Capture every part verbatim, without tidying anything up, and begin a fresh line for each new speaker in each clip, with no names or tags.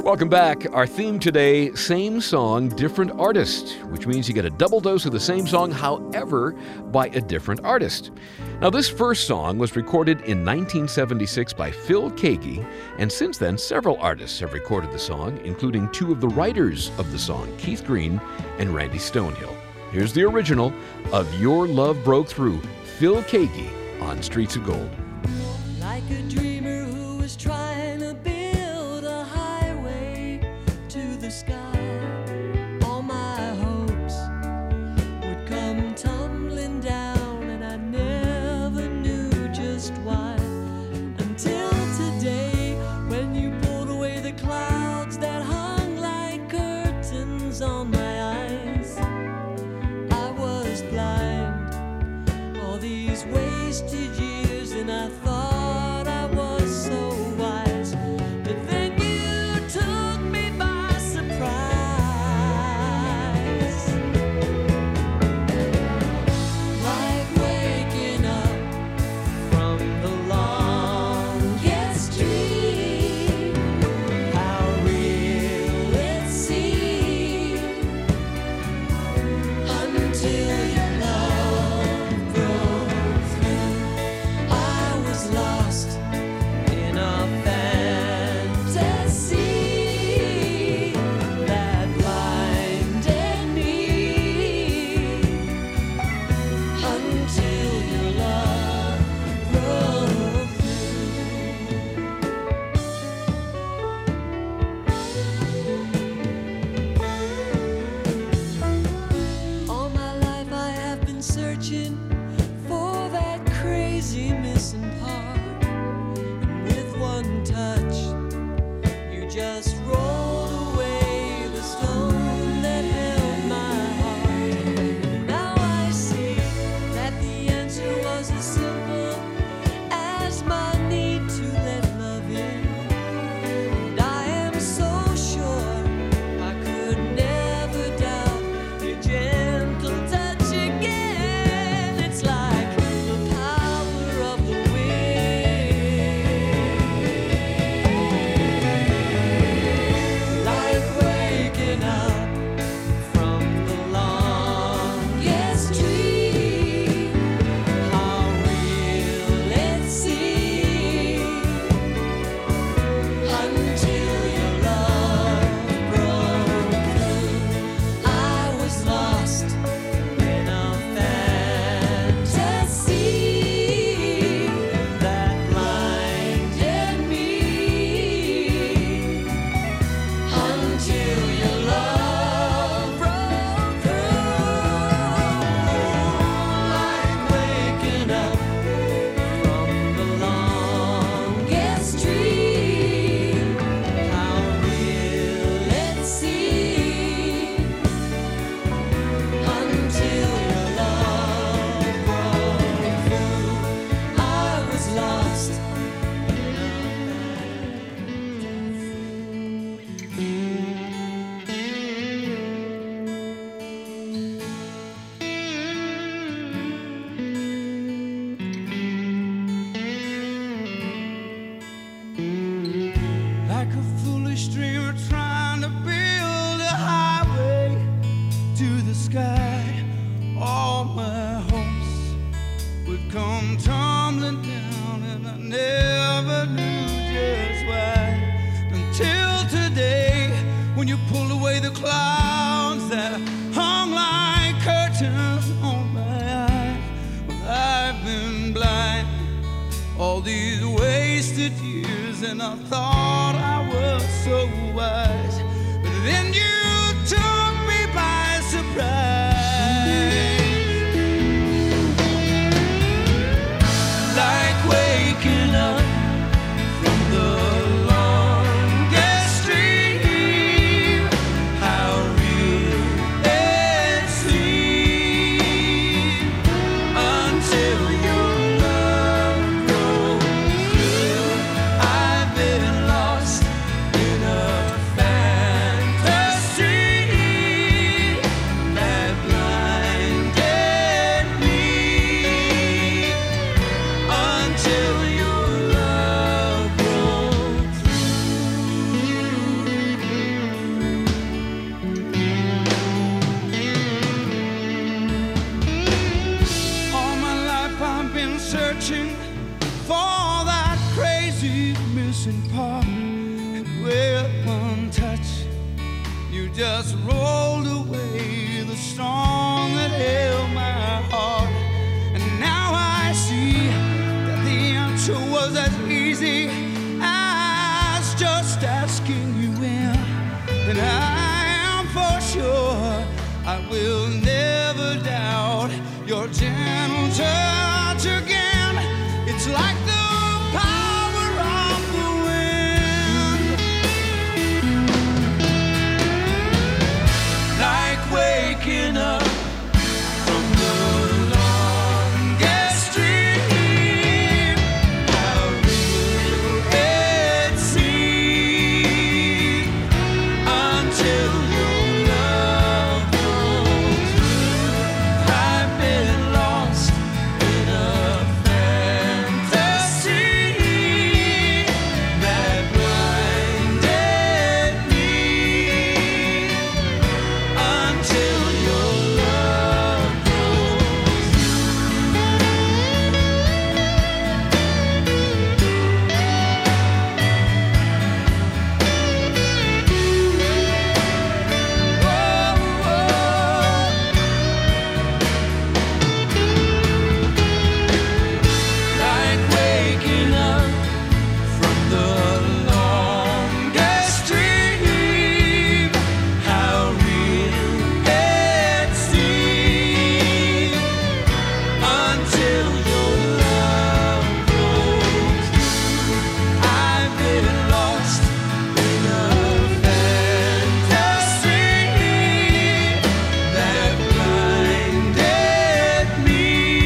Welcome back. Our theme today, same song, different artist, which means you get a double dose of the same song, however, by a different artist. Now, this first song was recorded in nineteen seventy-six by Phil Keaggy, and since then, several artists have recorded the song, including two of the writers of the song, Keith Green and Randy Stonehill. Here's the original of Your Love Broke Through, Phil Keaggy on Streets of Gold.
Like a dreamer who was trying to build a highway to the sky, all my hopes would come tumbling down, and I never knew just why, until today, when you pulled away the clouds that hung like curtains on my eyes. I was blind all these wasted years, and I thought
I've been lost in a fantasy. Jefferson Park, and with one touch, you just rolled away the song that held my heart. And now I see that the answer was as easy as just asking you in. And I am for sure I will never doubt your gentle touch again. It's like the power of the wind, like waking up from the longest dream. How real it seemed until your love comes through. I've been lost in a fantasy that blinded me until your love grows. Like waking up from the longest dream. How real it seemed until your love grows through. I've been lost in a fantasy that blinded me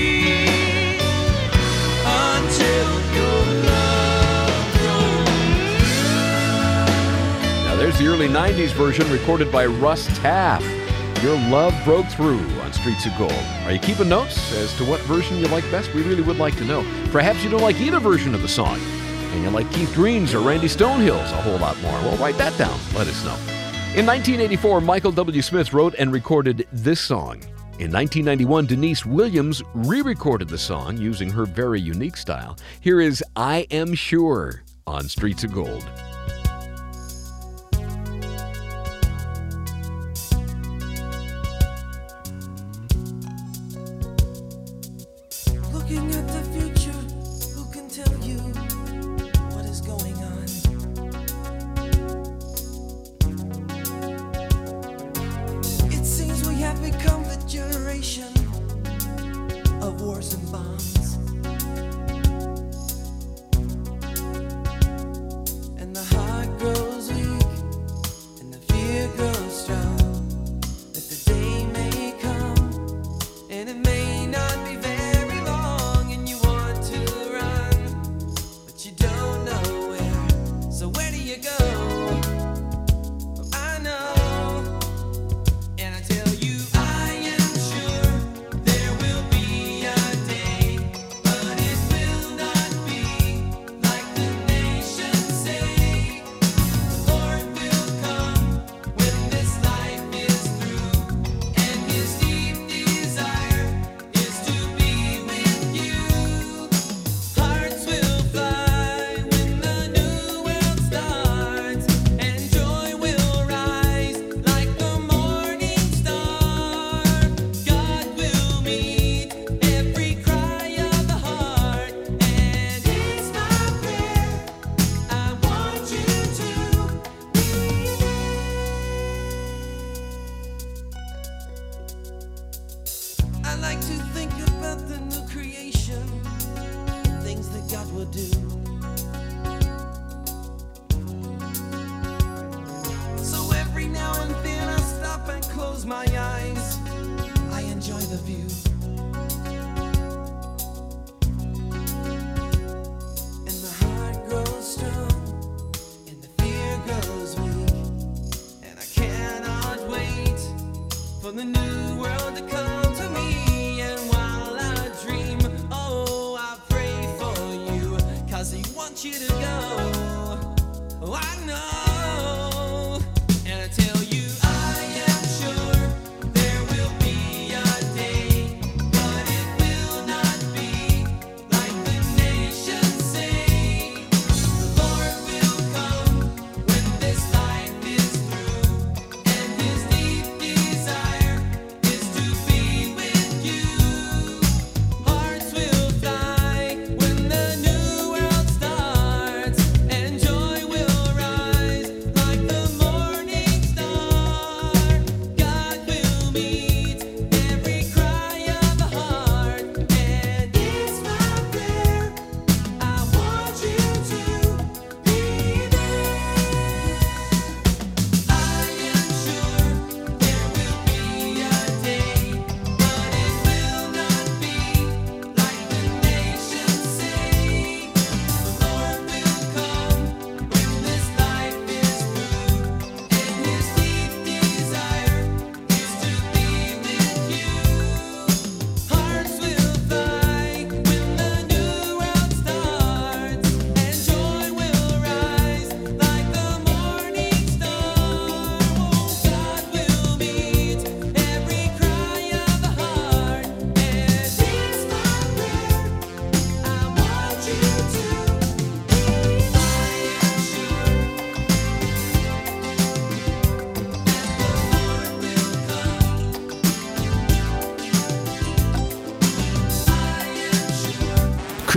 until your love grows.
Now, there's the early nineties version recorded by Russ Taff. Your Love Broke Through on Streets of Gold. Are you keeping notes as to what version you like best? We really would like to know. Perhaps you don't like either version of the song, and you like Keith Green's or Randy Stonehill's a whole lot more. Well, write that down. Let us know. In nineteen eighty-four, Michael W. Smith wrote and recorded this song. In nineteen ninety-one, Denise Williams re-recorded the song using her very unique style. Here is I Am Sure on Streets of Gold.
Looking at the future, who can tell you what is going on? It seems we have become the generation of wars and bombs. And the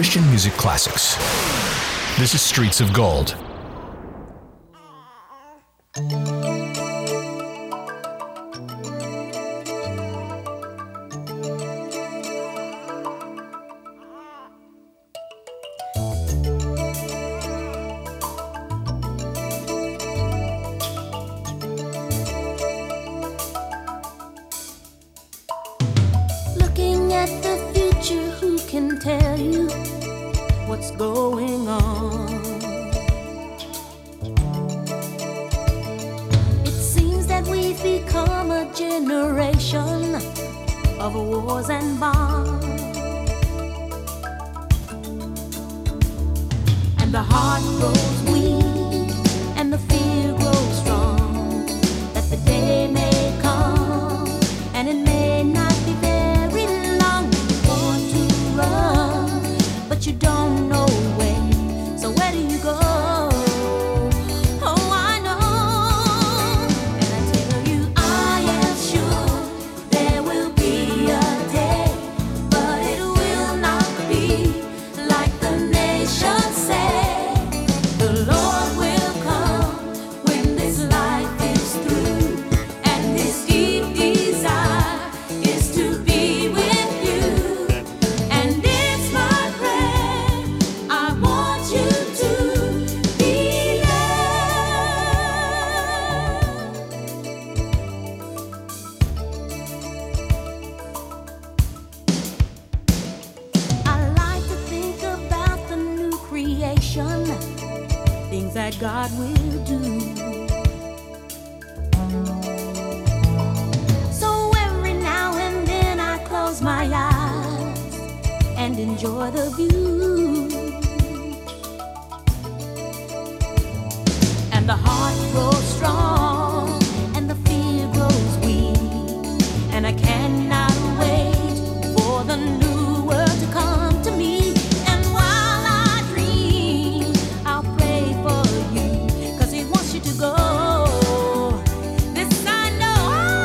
Christian music classics. This is Streets of Gold.
Looking at the future, who can tell you what's going on? It seems that we've become a generation of wars and bombs, and the heart grows weak and the fear grows strong that the day may come and it may not be very long. You want to run, but you don't know when. So where do you go? Oh, I know. And I tell you, I am sure there will be a day, but it will not be like the nations say. The Lord will come when this life is through, and His deep desire is to be with you. And it's my prayer, I want you to be there. I like to think about the new creation, things that God will do. So every now and then I close my eyes and enjoy the view. And the heart grows strong and the fear grows weak, and I cannot wait for the new world to come to me. And while I dream, I'll pray for you, 'cause He wants you to go. This I know,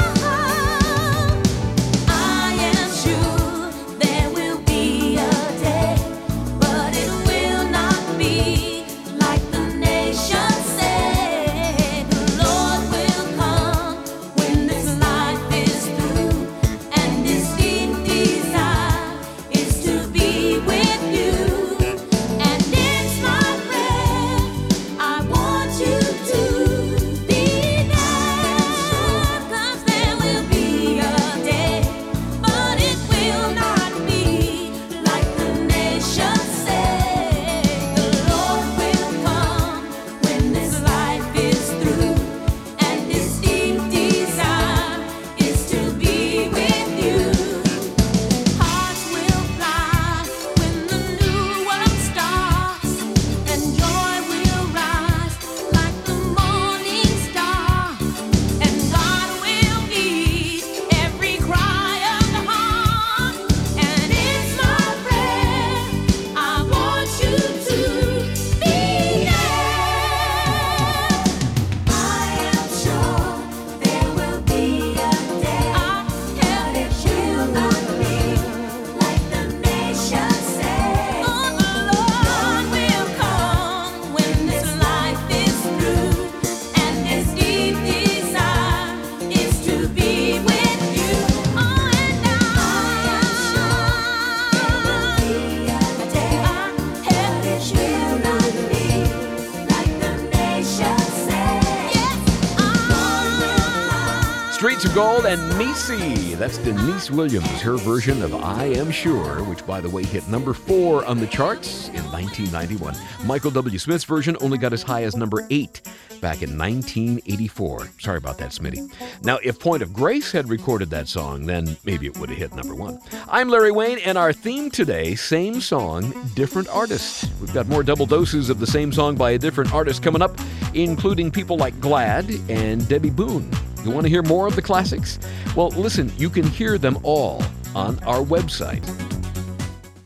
I am sure there will be a day, but it will not be like the nations say. The Lord will come when this life is through, and His deep desire is to be with you. And it's my prayer, I want you to be there, 'cause there will be a day, but it will not be like the nations say. The Lord will come when this life is through, and His deep desire is to be with you. Hearts will fly when the new world starts, and joy will rise like the morning star, and God will meet every cry of the heart. And it's my prayer, I want you to be there. I am sure there will be a day, but it will not be like the nations say. Oh, the Lord will come when this life is through, and His deep desire is to be with you. Oh, and I am sure there will be a day, but it will not be like the nations say. Yes, I
Streets of Gold and Nisi. That's Denise Williams, her version of I Am Sure, which, by the way, hit number four on the charts in nineteen ninety-one. Michael W. Smith's version only got as high as number eight back in nineteen eighty-four. Sorry about that, Smitty. Now, if Point of Grace had recorded that song, then maybe it would have hit number one. I'm Larry Wayne, and our theme today, same song, different artist. We've got more double doses of the same song by a different artist coming up, including people like Glad and Debbie Boone. You want to hear more of the classics? Well, listen, you can hear them all on our website,